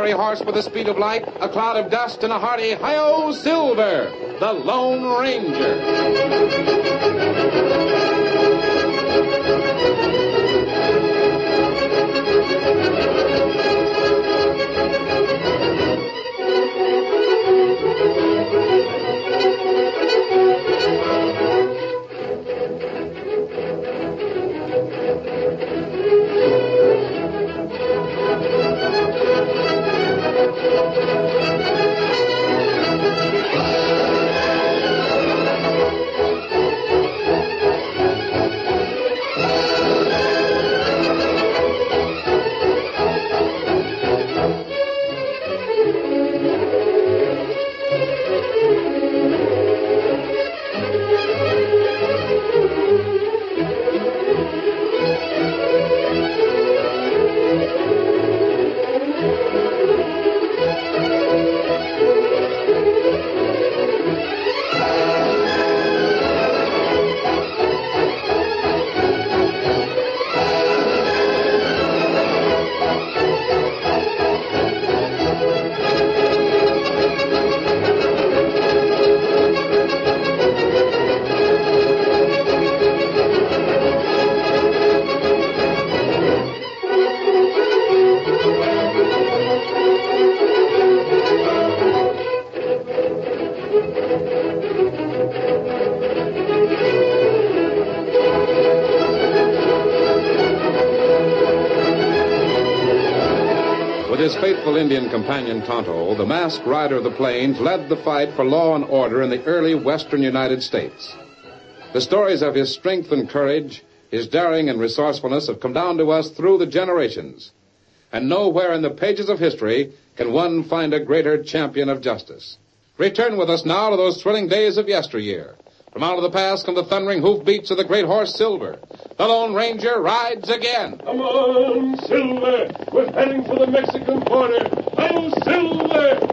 fiery horse with the speed of light, a cloud of dust, and a hearty hi-yo Silver, the Lone Ranger. With his faithful Indian companion Tonto, the masked rider of the plains led the fight for law and order in the early western United States. The stories of his strength and courage, his daring and resourcefulness have come down to us through the generations. And nowhere in the pages of history can one find a greater champion of justice. Return with us now to those thrilling days of yesteryear. From out of the past come the thundering hoofbeats of the great horse Silver. The Lone Ranger rides again. Come on, Silver. We're heading for the Mexican border. Hi-yo, Silver!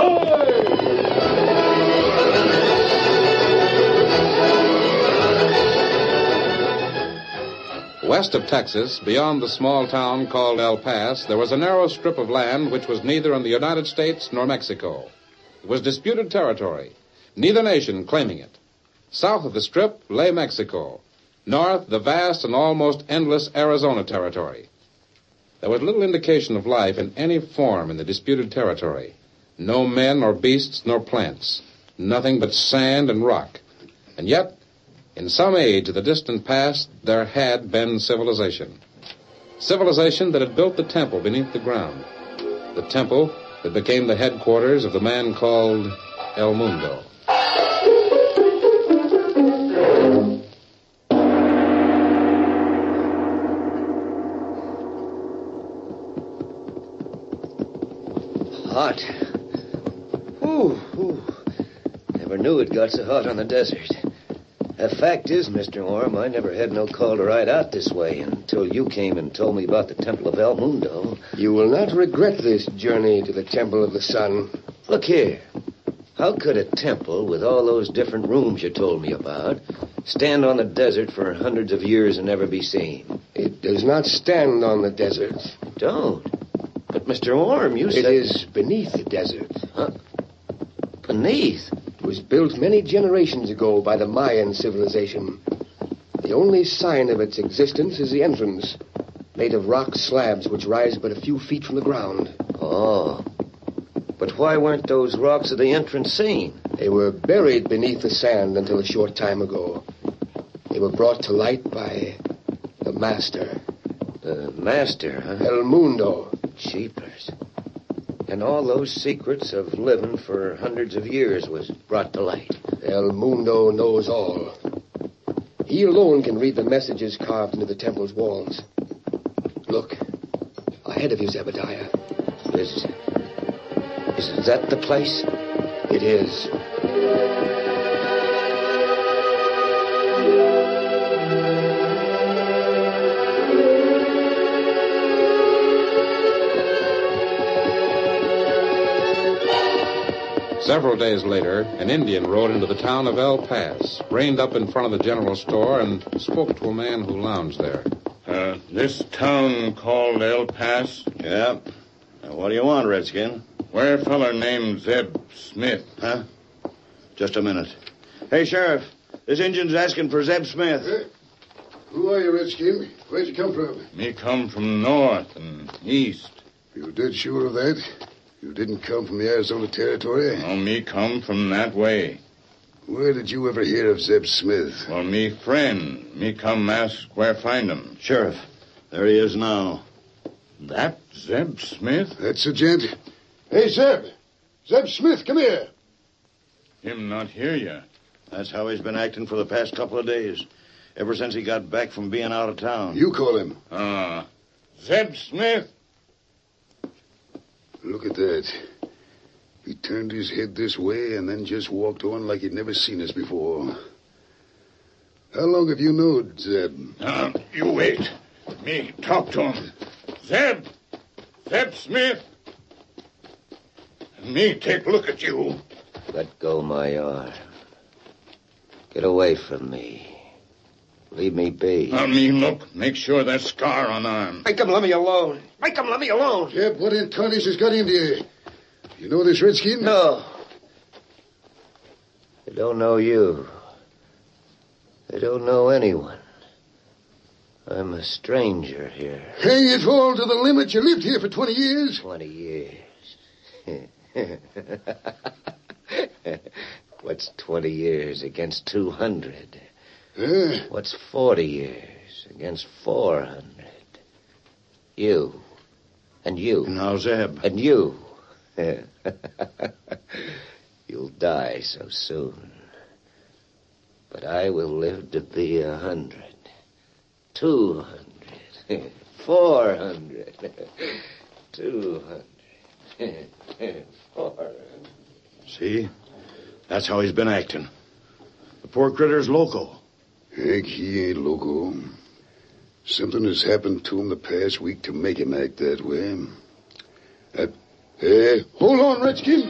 Hi! West of Texas, beyond the small town called El Paso, there was a narrow strip of land which was neither in the United States nor Mexico. It was disputed territory, neither nation claiming it. South of the strip lay Mexico. North, the vast and almost endless Arizona territory. There was little indication of life in any form in the disputed territory. No men or beasts nor plants. Nothing but sand and rock. And yet, in some age of the distant past, there had been civilization. Civilization that had built the temple beneath the ground. The temple that became the headquarters of the man called El Mundo. Hot. Ooh. Never knew it got so hot on the desert. The fact is, Mr. Orm, I never had no call to ride out this way until you came and told me about the Temple of El Mundo. You will not regret this journey to the Temple of the Sun. Look here. How could a temple with all those different rooms you told me about stand on the desert for hundreds of years and never be seen? It does not stand on the desert. Don't? But, Mr. Orm, you said... It is beneath the desert. Huh? Beneath? It was built many generations ago by the Mayan civilization. The only sign of its existence is the entrance, made of rock slabs which rise but a few feet from the ground. Oh. But why weren't those rocks at the entrance seen? They were buried beneath the sand until a short time ago. They were brought to light by the Master. The Master, huh? El Mundo. Jeepers. And all those secrets of living for hundreds of years was brought to light. El Mundo knows all. He alone can read the messages carved into the temple's walls. Look, ahead of you, Zebediah. Is that the place? It is. Several days later, an Indian rode into the town of El Paso, reined up in front of the general store, and spoke to a man who lounged there. This town called El Paso? Yeah. What do you want, Redskin? Where a feller named Zeb Smith? Huh? Just a minute. Hey, Sheriff. This Injun's asking for Zeb Smith. Who are you, Redskin? Where'd you come from? Me come from north and east. You dead sure of that? You didn't come from the Arizona Territory? Oh, me come from that way. Where did you ever hear of Zeb Smith? Well, me friend. Me come ask where find him. Sheriff, there he is now. That Zeb Smith? That's the gent. Hey, Zeb. Zeb Smith, come here. Him not hear ya. That's how he's been acting for the past couple of days. Ever since he got back from being out of town. You call him. Zeb Smith. Look at that. He turned his head this way and then just walked on like he'd never seen us before. How long have you known Zeb? You wait. Me talk to him. Zeb Smith. Me take a look at you. Let go my arm. Get away from me. Leave me be. Me look. Make sure that scar on arm. Make him let me alone. Make him let me alone. Zeb, what in tarnish has got into you? You know this Redskin? No. I don't know you. I don't know anyone. I'm a stranger here. Hang it all to the limit. You lived here for 20 years. 20 years. What's 20 years against 200? What's 40 years against 400? You. And you. Now, Zeb. And you. You'll die so soon. But I will live to be 100. 200. 400. 200. 400. See? That's how he's been acting. The poor critter's loco. Heck, he ain't loco. Something has happened to him the past week to make him act that way. Hold on, Redskin.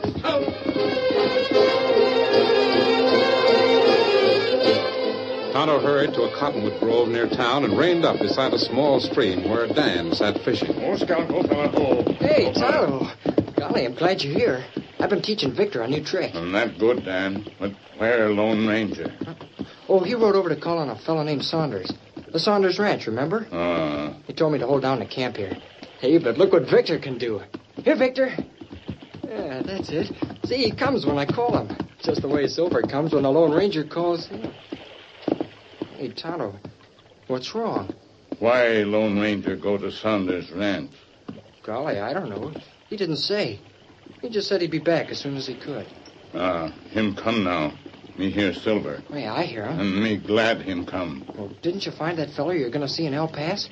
Tonto hurried to a cottonwood grove near town and reined up beside a small stream where Dan sat fishing. Oh, Scout, go, fella, go. Hey, Tonto. Golly, I'm glad you're here. I've been teaching Victor a new trick. And that good, Dan. But where Lone Ranger? Oh, he rode over to call on a fellow named Saunders. The Saunders Ranch, remember? He told me to hold down the camp here. Hey, but look what Victor can do. Here, Victor. Yeah, that's it. See, he comes when I call him. Just the way Silver comes when the Lone Ranger calls him. Hey, Tonto, what's wrong? Why Lone Ranger go to Saunders Ranch? Golly, I don't know. He didn't say. He just said he'd be back as soon as he could. Him come now. Me hear Silver. Hey, I hear him. And me glad him come. Well, didn't you find that fellow you're going to see in El Paso?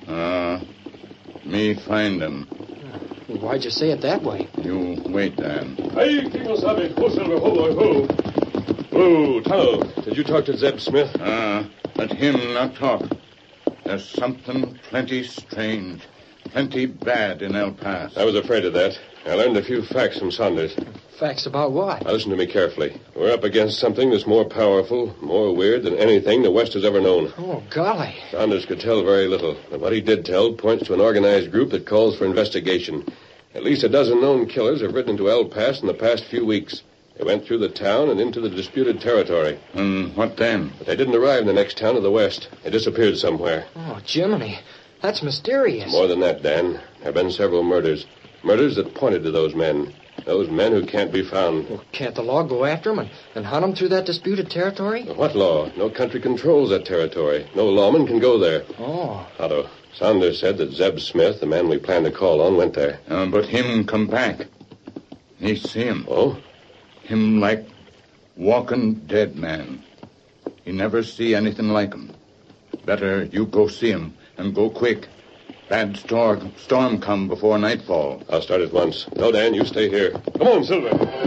Me find him. Well, why'd you say it that way? You wait, Dan. Hey, Kimo Sabe, ho, Silver, ho, boy, ho. Oh, Tonto, did you talk to Zeb Smith? Let him not talk. There's something plenty strange, plenty bad in El Paso. I was afraid of that. I learned a few facts from Saunders. Facts about what? Now, listen to me carefully. We're up against something that's more powerful, more weird than anything the West has ever known. Oh, golly. Saunders could tell very little, but what he did tell points to an organized group that calls for investigation. At least a dozen known killers have ridden into El Paso in the past few weeks. They went through the town and into the disputed territory. And what then? But they didn't arrive in the next town to the west. They disappeared somewhere. Oh, Jiminy. That's mysterious. More than that, Dan. There have been several murders. Murders that pointed to those men. Those men who can't be found. Well, can't the law go after them and hunt them through that disputed territory? What law? No country controls that territory. No lawman can go there. Oh. Otto, Saunders said that Zeb Smith, the man we planned to call on, went there. But him come back. Me see him. Oh? Him like walking dead man. He never see anything like him. Better you go see him, and go quick. Bad storm come before nightfall. I'll start at once. No, Dan, you stay here. Come on, Silver.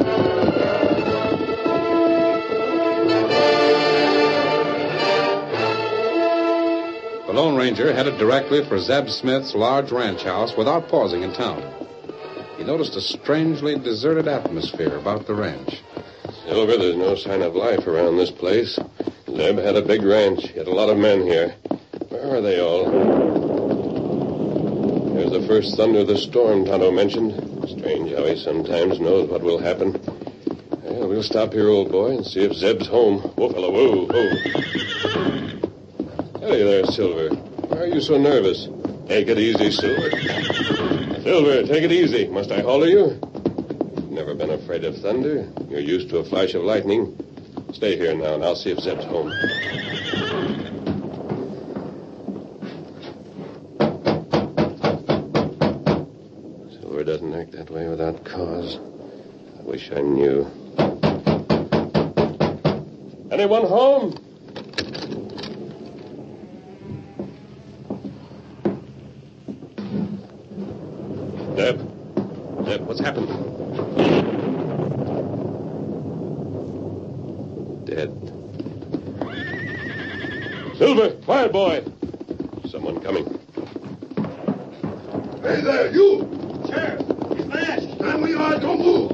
The Lone Ranger headed directly for Zeb Smith's large ranch house without pausing in town. He noticed a strangely deserted atmosphere about the ranch. Silver, there's no sign of life around this place. Zeb had a big ranch. He had a lot of men here. Where are they all? There's the first thunder of the storm Tonto mentioned. Strange how he sometimes knows what will happen. Well, we'll stop here, old boy, and see if Zeb's home. Whoa, fella, whoa, whoa. Hey there, Silver. Why are you so nervous? Take it easy, Silver. Silver, take it easy. Must I holler you? You've never been afraid of thunder. You're used to a flash of lightning. Stay here now, and I'll see if Zeb's home. Silver doesn't act that way without cause. I wish I knew. Anyone home? Zeb, what's happened? Dead. Silver, quiet, boy. Someone coming. Hey there, you! Sheriff, he's mashed. Stand where you are, don't move.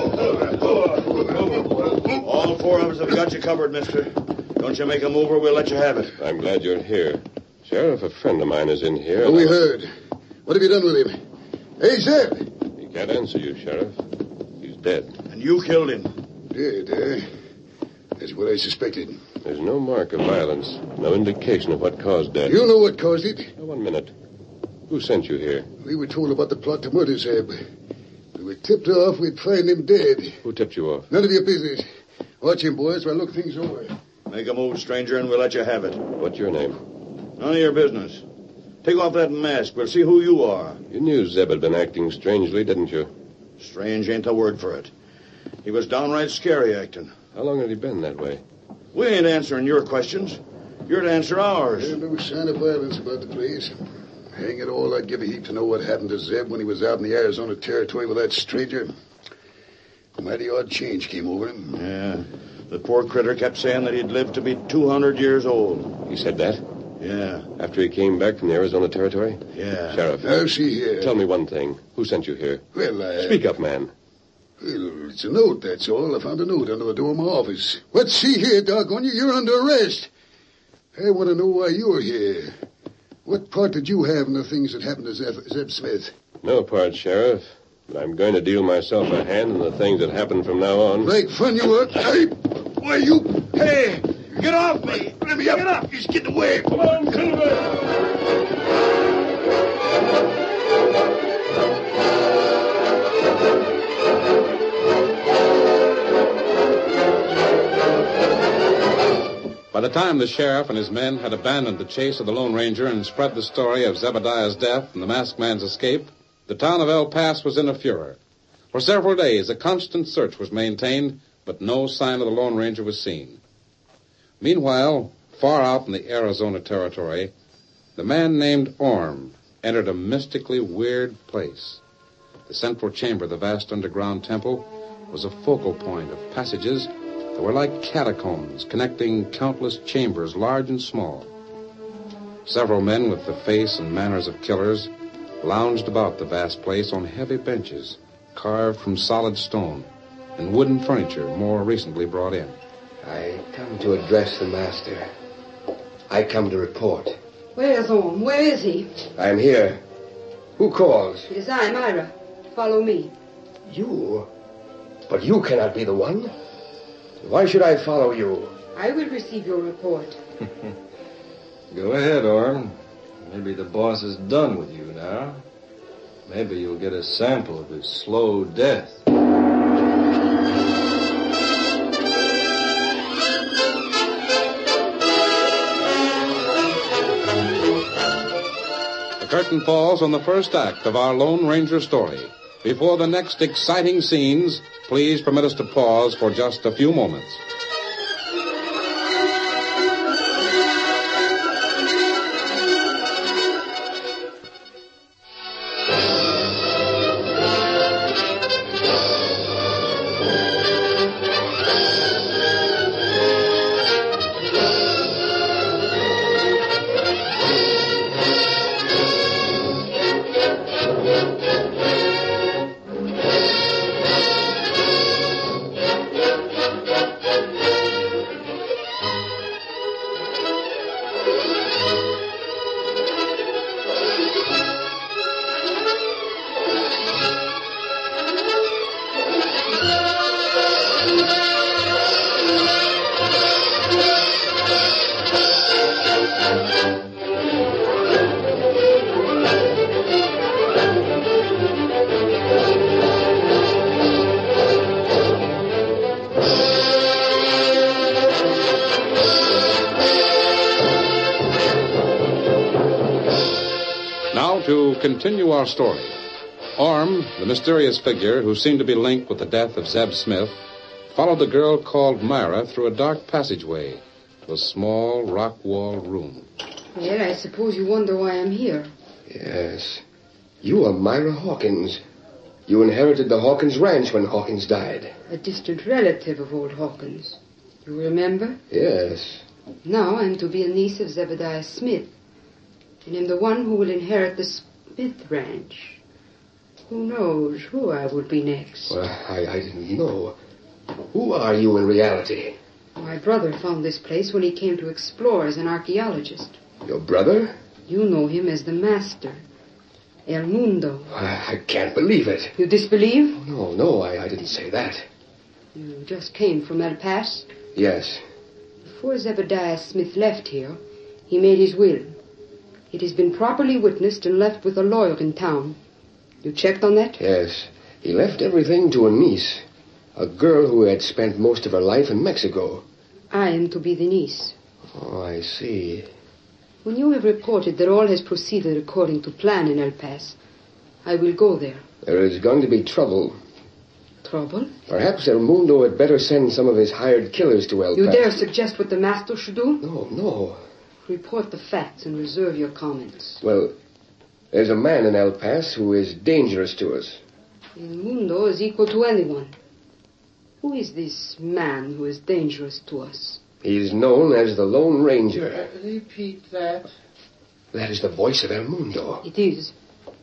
All four of us have got you covered, mister. Don't you make a move or we'll let you have it. I'm glad you're here. Sheriff, a friend of mine is in here. We heard. What have you done with him? Hey, Zeb! He can't answer you, Sheriff. He's dead. And you killed him. Dead, eh? That's what I suspected. There's no mark of violence. No indication of what caused death. You know what caused it? Now, 1 minute. Who sent you here? We were told about the plot to murder Zeb. We were tipped off we'd find him dead. Who tipped you off? None of your business. Watch him, boys, while I look things over. Make a move, stranger, and we'll let you have it. What's your name? None of your business. Take off that mask. We'll see who you are. You knew Zeb had been acting strangely, didn't you? Strange ain't the word for it. He was downright scary acting. How long had he been that way? We ain't answering your questions. You're to answer ours. There's no sign of violence about the place. Hang it all, I'd give a heap to know what happened to Zeb when he was out in the Arizona Territory with that stranger. A mighty odd change came over him. Yeah. The poor critter kept saying that he'd live to be 200 years old. He said that? Yeah. After he came back from the Arizona Territory? Yeah. Sheriff. Now, see here. Tell me one thing. Who sent you here? Well, Speak up, man. Well, it's a note, that's all. I found a note under the door of my office. But see here, doggone you, you're under arrest. I want to know why you're here. What part did you have in the things that happened to Zeb Smith? No part, Sheriff. But I'm going to deal myself a hand in the things that happen from now on. Like fun you were. Hey, why you... Hey, get off me. Let me up. Get up. He's getting away. Come on, Silver. By the time the sheriff and his men had abandoned the chase of the Lone Ranger and spread the story of Zebediah's death and the masked man's escape, the town of El Paso was in a furor. For several days, a constant search was maintained, but no sign of the Lone Ranger was seen. Meanwhile, far out in the Arizona Territory, the man named Orm entered a mystically weird place. The central chamber of the vast underground temple was a focal point of passages that were like catacombs connecting countless chambers, large and small. Several men with the face and manners of killers lounged about the vast place on heavy benches carved from solid stone and wooden furniture more recently brought in. I come to address the master. I come to report. Where's Orm? Where is he? I'm here. Who calls? It is I, Myra. Follow me. You? But you cannot be the one. Why should I follow you? I will receive your report. Go ahead, Orm. Maybe the boss is done with you now. Maybe you'll get a sample of his slow death. The curtain falls on the first act of our Lone Ranger story. Before the next exciting scenes, please permit us to pause for just a few moments. to continue our story. Orm, the mysterious figure who seemed to be linked with the death of Zeb Smith, followed the girl called Myra through a dark passageway to a small rock-walled room. Well, I suppose you wonder why I'm here. Yes. You are Myra Hawkins. You inherited the Hawkins Ranch when Hawkins died. A distant relative of old Hawkins. You remember? Yes. Now I'm to be a niece of Zebediah Smith. And I'm the one who will inherit the Smith Ranch. Who knows who I would be next? Well, I didn't know. Who are you in reality? My brother found this place when he came to explore as an archaeologist. Your brother? You know him as the Master. El Mundo. I can't believe it. You disbelieve? No, I didn't say that. You just came from El Paso? Yes. Before Zebediah Smith left here, he made his will. It has been properly witnessed and left with a lawyer in town. You checked on that? Yes. He left everything to a niece, a girl who had spent most of her life in Mexico. I am to be the niece. Oh, I see. When you have reported that all has proceeded according to plan in El Paso, I will go there. There is going to be trouble. Trouble? Perhaps El Mundo had better send some of his hired killers to El Paso. You dare suggest what the Master should do? No. Report the facts and reserve your comments. Well, there's a man in El Paso who is dangerous to us. El Mundo is equal to anyone. Who is this man who is dangerous to us? He's known as the Lone Ranger. Repeat that. That is the voice of El Mundo. It is.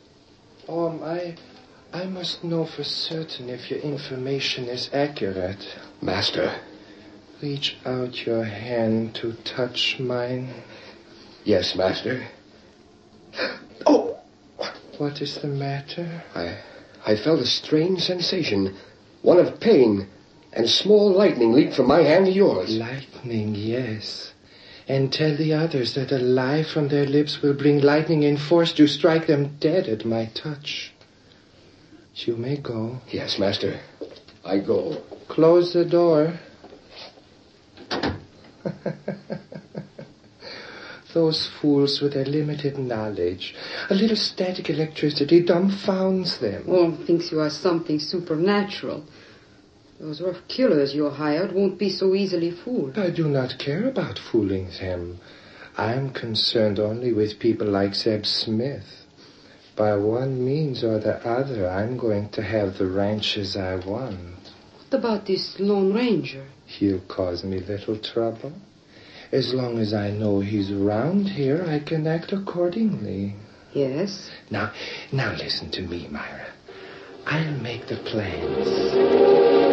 I must know for certain if your information is accurate. Master. Reach out your hand to touch mine. Yes, Master. Oh! What is the matter? I felt a strange sensation, one of pain, and small lightning leaped from my hand to yours. Lightning, yes. And tell the others that a lie from their lips will bring lightning in force to strike them dead at my touch. You may go. Yes, Master. I go. Close the door. Those fools with their limited knowledge. A little static electricity dumbfounds them. Orm thinks you are something supernatural. Those rough killers you hired won't be so easily fooled. I do not care about fooling them. I am concerned only with people like Zeb Smith. By one means or the other, I'm going to have the ranches I want. What about this Lone Ranger? He'll cause me little trouble. As long as I know he's around here, I can act accordingly. Yes? Now listen to me, Myra. I'll make the plans.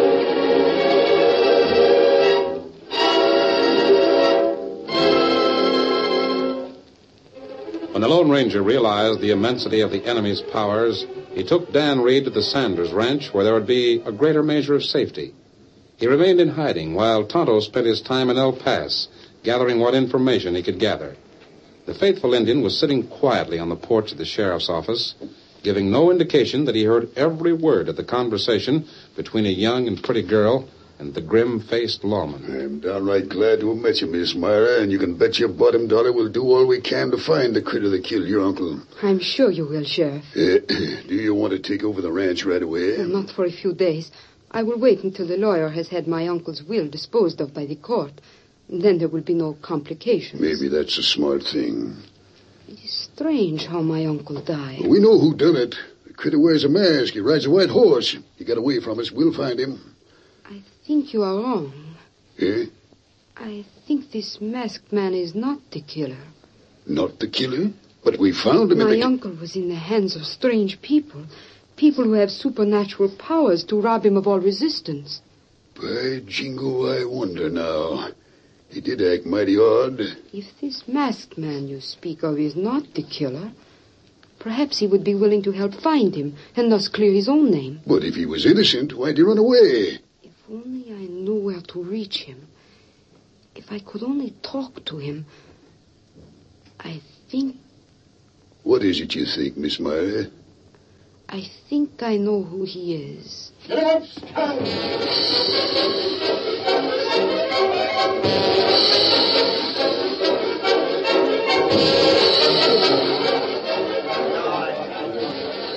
When the Lone Ranger realized the immensity of the enemy's powers, he took Dan Reed to the Sanders Ranch, where there would be a greater measure of safety. He remained in hiding while Tonto spent his time in El Paso, gathering what information he could gather. The faithful Indian was sitting quietly on the porch of the sheriff's office, giving no indication that he heard every word of the conversation between a young and pretty girl and the grim-faced lawman. I'm downright glad to have met you, Miss Myra, and you can bet your bottom dollar we'll do all we can to find the critter that killed your uncle. I'm sure you will, Sheriff. Do you want to take over the ranch right away? Well, not for a few days. I will wait until the lawyer has had my uncle's will disposed of by the court. Then there will be no complications. Maybe that's a smart thing. It is strange how my uncle died. Well, we know who done it. The critter wears a mask. He rides a white horse. He got away from us. We'll find him. I think you are wrong. Eh? I think this masked man is not the killer. Not the killer? But we found him. My uncle was in the hands of strange people. People who have supernatural powers to rob him of all resistance. By jingo, I wonder now. He did act mighty odd. If this masked man you speak of is not the killer, perhaps he would be willing to help find him and thus clear his own name. But if he was innocent, why'd he run away? If only I knew where to reach him. If I could only talk to him. I think... What is it you think, Miss Myra? I think I know who he is. Get him up,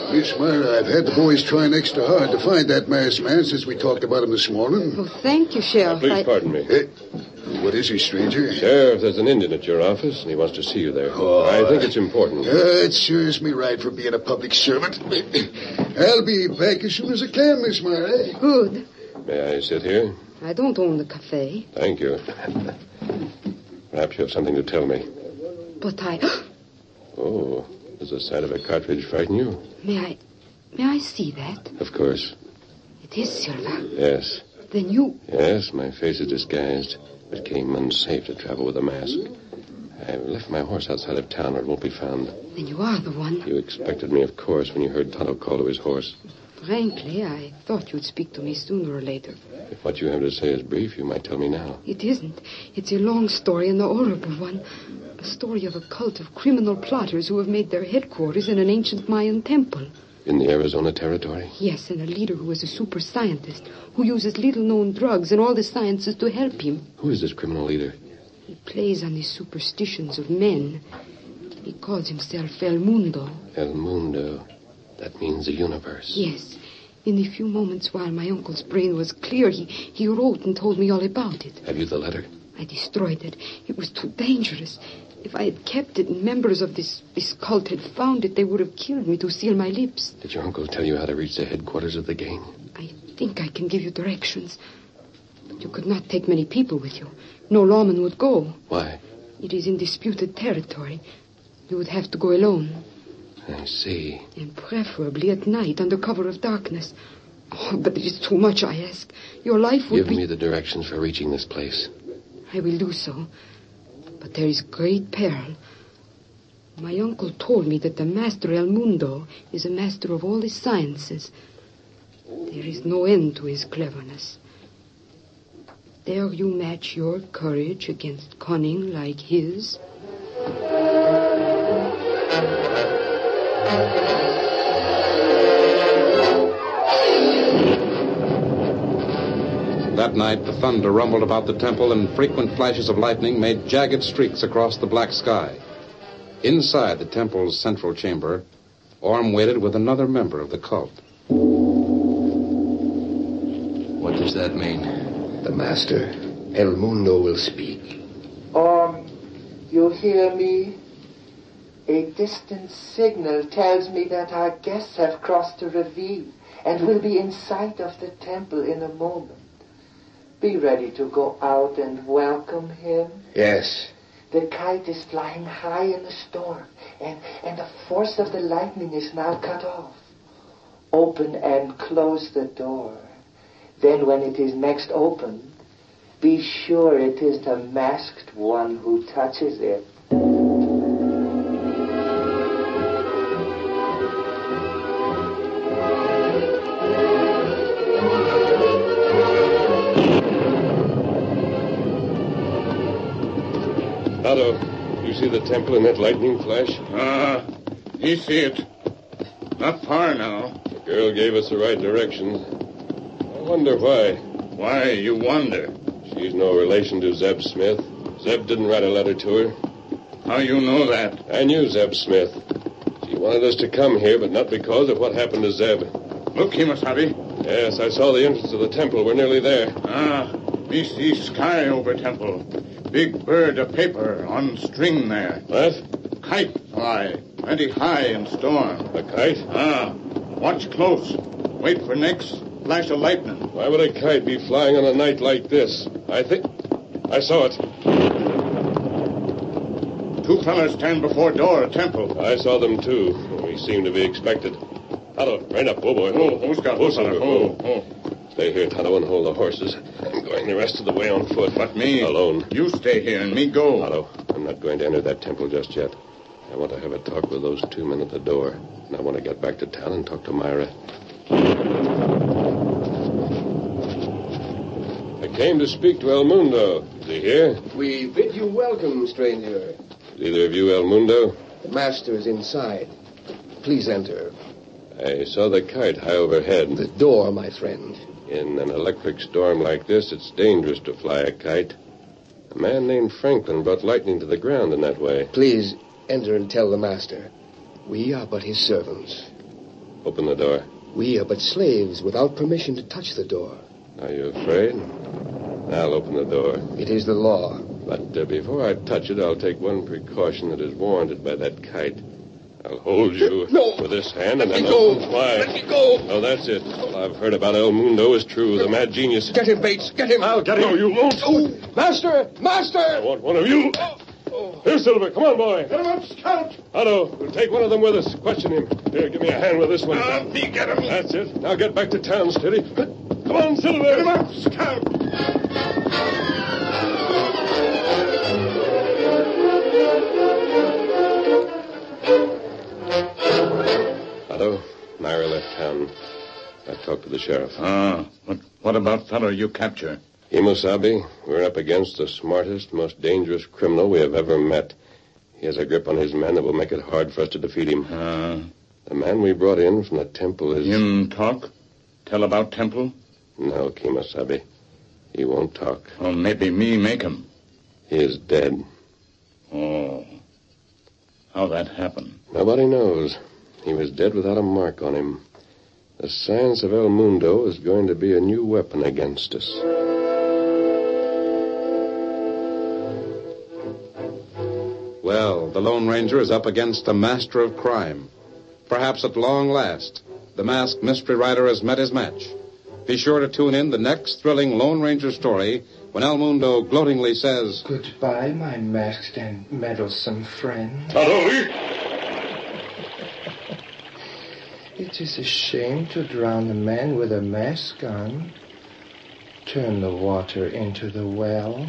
Miss Myra, I've had the boys trying extra hard to find that masked man since we talked about him this morning. Oh, thank you, Sheriff. Please pardon me. What is he, stranger? Sheriff, there's an Indian at your office, and he wants to see you there. I think it's important. It serves me right for being a public servant. I'll be back as soon as I can, Miss Myra. Good. May I sit here? I don't own the cafe. Thank you. Perhaps you have something to tell me. But I... Oh, does the sight of a cartridge frighten you? May I see that? Of course. It is Silva. Yes. Then you... Yes, my face is disguised. It came unsafe to travel with a mask. I left my horse outside of town where it won't be found. Then you are the one. You expected me, of course, when you heard Tonto call to his horse. Frankly, I thought you'd speak to me sooner or later. If what you have to say is brief, you might tell me now. It isn't. It's a long story and a horrible one. A story of a cult of criminal plotters who have made their headquarters in an ancient Mayan temple. In the Arizona territory? Yes, and a leader who is a super scientist, who uses little-known drugs and all the sciences to help him. Who is this criminal leader? He plays on the superstitions of men. He calls himself El Mundo. El Mundo. That means the universe. Yes. In the few moments while my uncle's brain was clear, he wrote and told me all about it. Have you the letter? I destroyed it. It was too dangerous. If I had kept it and members of this cult had found it, they would have killed me to seal my lips. Did your uncle tell you how to reach the headquarters of the gang? I think I can give you directions. But you could not take many people with you. No lawman would go. Why? It is in disputed territory. You would have to go alone. I see. And preferably at night, under cover of darkness. Oh, but it is too much, I ask. Your life would Give me the directions for reaching this place. I will do so. But there is great peril. My uncle told me that the Master El Mundo is a master of all the sciences. There is no end to his cleverness. Dare you match your courage against cunning like his? That night, the thunder rumbled about the temple, and frequent flashes of lightning made jagged streaks across the black sky. Inside the temple's central chamber, Orm waited with another member of the cult. What does that mean? The Master, El Mundo, will speak. Orm, you hear me? A distant signal tells me that our guests have crossed a ravine and will be in sight of the temple in a moment. Be ready to go out and welcome him. Yes. The kite is flying high in the storm, and the force of the lightning is now cut off. Open and close the door. Then when it is next opened, be sure it is the masked one who touches it. Otto, you see the temple in that lightning flash? You see it. Not far now. The girl gave us the right directions. I wonder why. Why, you wonder? She's no relation to Zeb Smith. Zeb didn't write a letter to her. How you know that? I knew Zeb Smith. She wanted us to come here, but not because of what happened to Zeb. Look, Kimasabi. Yes, I saw the entrance of the temple. We're nearly there. Me see sky over temple. Big bird of paper on string there. What? Kite fly. Plenty high in storm. A kite? Watch close. Wait for next flash of lightning. Why would a kite be flying on a night like this? I saw it. Two fellas stand before door of temple. I saw them, too. We seem to be expected. Otto, rein up. Oh, boy. Who's got Oh. Stay here, Tonto, and hold the horses. I'm going the rest of the way on foot. But me? Alone. You stay here and me go. Otto, I'm not going to enter that temple just yet. I want to have a talk with those two men at the door. And I want to get back to town and talk to Myra. I came to speak to El Mundo. Is he here? We bid you welcome, stranger. Is either of you El Mundo? The Master is inside. Please enter. I saw the kite high overhead. The door, my friend. In an electric storm like this, it's dangerous to fly a kite. A man named Franklin brought lightning to the ground in that way. Please enter and tell the Master. We are but his servants. Open the door. We are but slaves without permission to touch the door. Are you afraid? I'll open the door. It is the law. But before I touch it, I'll take one precaution that is warranted by that kite. I'll hold you with this hand and then I'll fly. Let me go. Oh, that's it. All I've heard about El Mundo is true. The mad genius. Get him, Bates. Get him. I'll get him. No, you won't. Oh, Master! Master! I want one of you. Here, Silver. Come on, boy. Get him up, Scout. Otto, we'll take one of them with us. Question him. Here, give me a hand with this one. Me get him. That's it. Now get back to town, steady. Come on, Silver. Get him up, Scout. Otto, Myra left town. I talked to the sheriff. What about fellow you capture? Imosabe, we're up against the smartest, most dangerous criminal we have ever met. He has a grip on his men that will make it hard for us to defeat him. The man we brought in from the temple is... Him talk? Tell about temple? No, Kemosabe. He won't talk. Well, maybe me make him. He is dead. Oh. How that happened? Nobody knows. He was dead without a mark on him. The science of El Mundo is going to be a new weapon against us. Well, the Lone Ranger is up against the master of crime. Perhaps at long last, the masked mystery writer has met his match. Be sure to tune in the next thrilling Lone Ranger story when El Mundo gloatingly says, "Goodbye, my masked and meddlesome friend." It is a shame to drown a man with a mask on. Turn the water into the well.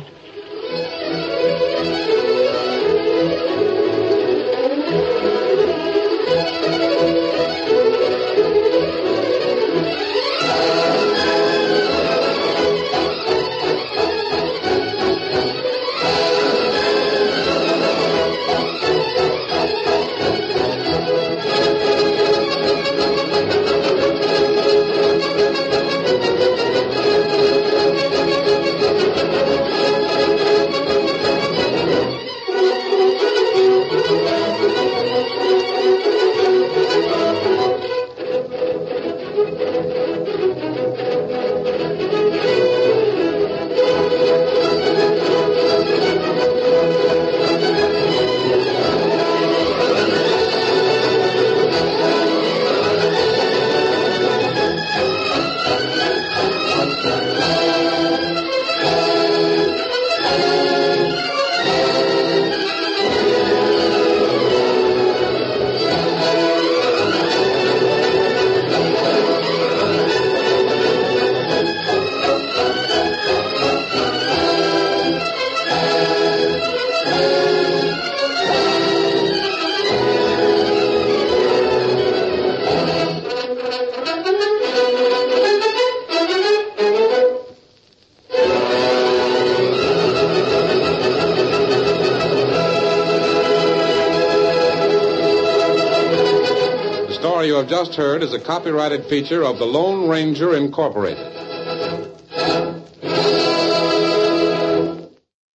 The story you have just heard is a copyrighted feature of the Lone Ranger Incorporated.